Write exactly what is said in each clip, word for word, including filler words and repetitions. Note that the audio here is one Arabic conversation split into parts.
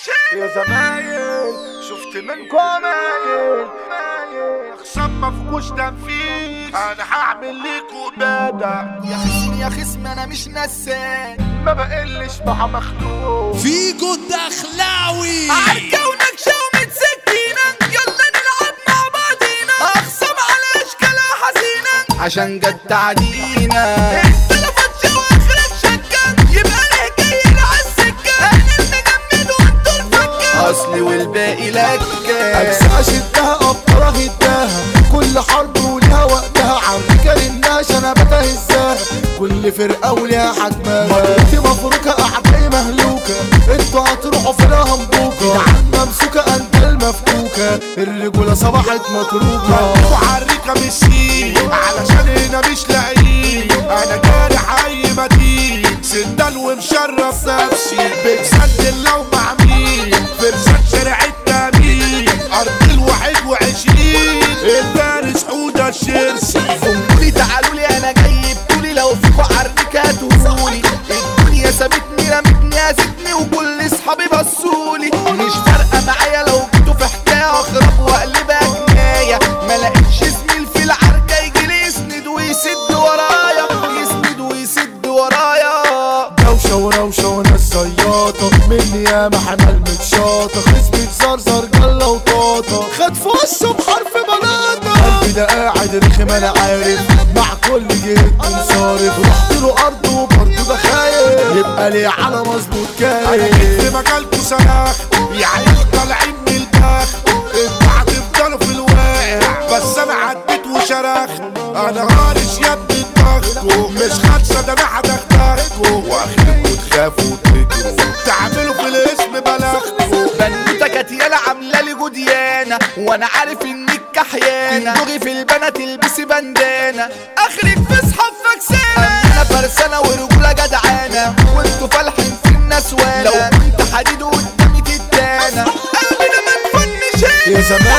يا زمايل شفت منكم عمايل اخصام مفكوش تنفيذ، انا هعمل ليكوا بادة. يا خصم يا خصم انا مش نسان، ما بقلش مع مخلوق فيجو الدخلاوي عالكونك شومة سكينة، يلا نلعب مع بعضينا، اخصم على اشكالها حزينة عشان جت تعدينا. اختلفت شواخرك شكة، يبقى ليه جايين عالسكة، انا المجمد وانتو الفكة، اصلي والباقي لكة. أجزاء شدها أبطالها هداها، كل حرب وليها وقتها، عمريكا للناش أنا بتهزاها، كل فرقة وليها حجمها. مرتي مفروكة أعدائي مهلوكة، انتوا هتروحوا فينا همبوكة، جدعان ممسوكة أنت المفكوكة، الرجولة صبحت متروكة. وعريكة مشي علشان هنا مش لاقيين، انا جارح اي مدين، سندال ومشرف نفسي، بتسجل لو مع مين، فرسان شارع التامين، ارض الواحد وعشرين، الفارس حودة الشرسي. قولي تعالوا لي انا جاي بطولي، لو فيكوا عريكة هاتوهولي، الدنيا سابتني رمتني هزتني وكل اصحابي بصولي، مش فارقة معايا لو جيتوا في حكاية اخرب واقلبها جناية، ما لقيتش زميل في العركة يجيلي يسند ويسد ورايا، يسند ويسد ورايا. دوشة وروشة وناس زياطة، مني ياما حمال متشاطة، خصمي زرزر جلة وطاطة، خد في وشه بحرف بلاطة، قلبي ده قاعد رخم أنا عارف، مع كل جهد منصارف، رحت له أرض وبرضه ده خايف، يبقى ليه على مظبوط انا كايف. جيت في مجالكوا صراخ، يا عيال طالعين من الباخ، انتوا هتفضلوا في الواقع، بس انا عديت وشرخت، انا هارش يا ابني دماغكوا، مش خالصة ده انا هدغدغكوا، واخركوا تخافوا وتجروا، تعملوا في الاسم بلاغكوا. بنوتة كانت يالا عاملة لي جديانة، وانا عارف انك كحيانة، تدوغي في البنات تلبسي بندانة، اخرك في صحاب فكسانة، انا فرسانة ورجولة جدعانة، وانتوا فالحين في النسوانة، لو كنت حديد قدامي تتانة، قلبي ده ما تفنش يا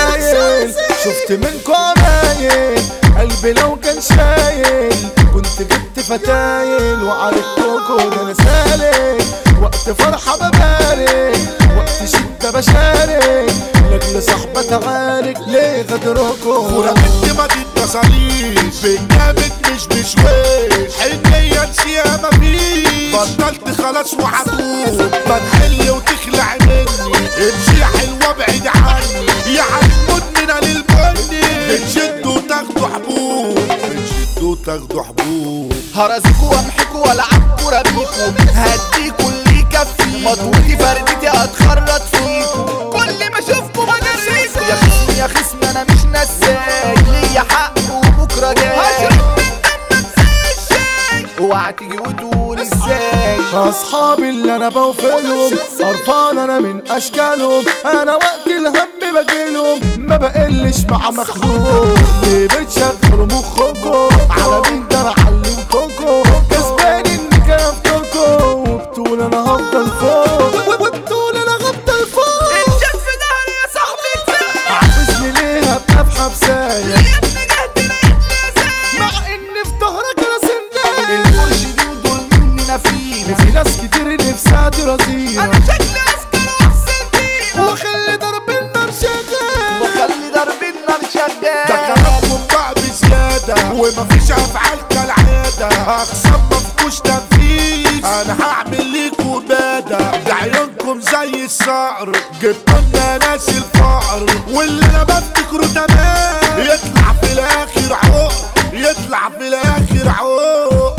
زمايل شفت منكم عمايل، قلبي لو كان شايل كنت جبت فتايل، وعرفتكوا ده انا سالك، وقت فرحة ببارك، وقت شدة بشارك، لاجل صاحبة تعارك، ليه غدركوا؟ ورقت ما تتصليش، بالجامد مش بشويش، حنية نسيها مفيش، بطلت خلاص وهتوب، بتحل وتخلع مني، امشي يا حلوة ابعد عني، يا عم مدمنة للبني، بتشدوا وتاخدوا حبوب، بتشدوا وتاخدوا حبوب. هرزكوا وامحكوا والعبكوا ربيكوا، هديكوا اللي يكفي، مضغوطي فردتي هتخرط فيكوا، كل ما اشوفكوا بجريكوا، يا خصم يا خصم انا مش نساي، ليا حق وبكره جاي، هشرب من دمك زي الشاي، اوعى تيجي وتقول ازاي. اصحابي اللي انا بوفلهم، قرفان انا من اشكالهم، انا وقت الهم بجيلهم، ما بقلش مع مخلوق، ليه بتشغلوا مخكوا، على مين ده انا علمتكوا، كسبان اني كفتكوا، وبطول انا هفضل فوق، وبطول انا هفضل فوق، الجد في ظهري يا صاحبي كفايه، عاوزني ليه ابقى في حبسايه، يا ابني جهدي لقيتني يا زين، مع ان في ظهرك انا سندايه، المرشدين دول مني نافين، في ناس كتير نفسها ترازينا، انا شكلي عسكر واحسن فيه، وخلي ضرب النار شغال، وخلي ضرب النار ده شغال. كلامكم بقى بزيادة، ومفيش افعال كالعادة، اخصام مفكوش تنفيذ، انا هعمل ليكوا بادة، ده عيونكم زي الصقر، جبتوا لنا ناس الفقر، واللي انا بفتكره تمام، يطلع في الاخر عقر، يطلع في الاخر عقر.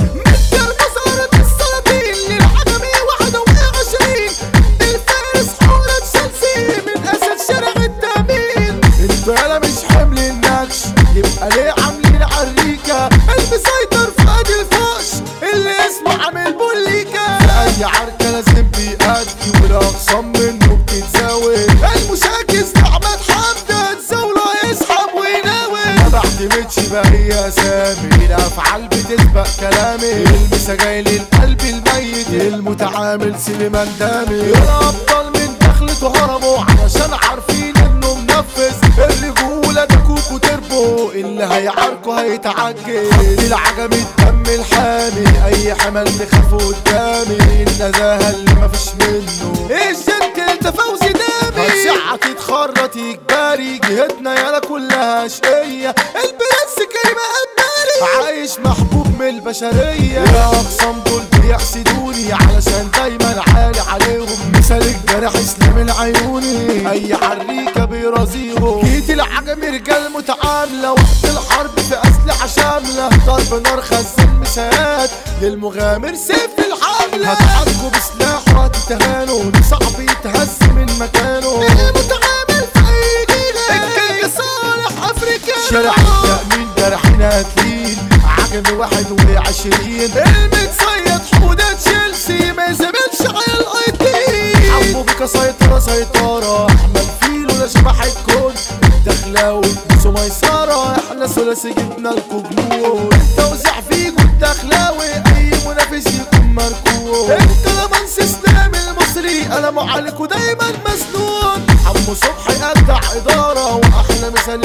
انا مش حمل النكش، يبقى ليه عاملين عريكة، المسيطر في قد الفقش، اللي اسمه عامل بوليكا، في اي عركة لازم بيأدي، والاقسام منه بتتزاول، المشاكس تعبت حد تزاوله يسحب ويناول، ما بعتمدش بأي اسامي، الافعال بتسبق كلامي، المسا جاي للقلب الميت، المتعامل سليمان دامي، الابطال من دخلته هربوا علشان عارفين انه منفذ، الرجولة ده كوكو تربو، اللي هيعاركوا هيتعجل، خد العجم الدم الحامي، اي حمل تخافوا قدامي، النزاهة اللي مفيش منه، الجنتل ده فوز جهتنا يالا كلها شقية، البرنس كريم قداري عايش محبوب من البشرية. يا اقسام دول بيحسدوني علشان دايما عالي عليهم، مثال الجرح اسلام العيوني اي عريكة بيرازيهم. جيت العجم رجال متعاملة، وقت الحرب في اسلحة شاملة، ضرب نار خزان مساهات للمغامر سيف الحملة. هتحاربوا بسلاح وهتتهانوا، صعب يتهز من مكانه، المتعامل في اي جيلة الكيك صالح افريكانو. شارع التأمين جرحنا هتلين، عجم واحد وعشرين، المتصيد حودة تشيلسي ما يزمنش على القيدين. عمو بيكا سيطرة سيطرة، احمد فيلو لا شبح الكون، الدخلاوي بسو ميسرة، احنا ثلاثي جبنا الكوجلو، التوزيع فيكو الدخلاوي اي منافس يكون مركون. انت لمنس اسلام المصري قلمه عليكوا دايما مسنون، عمو صبحي ابدع ادارة واحلى مثال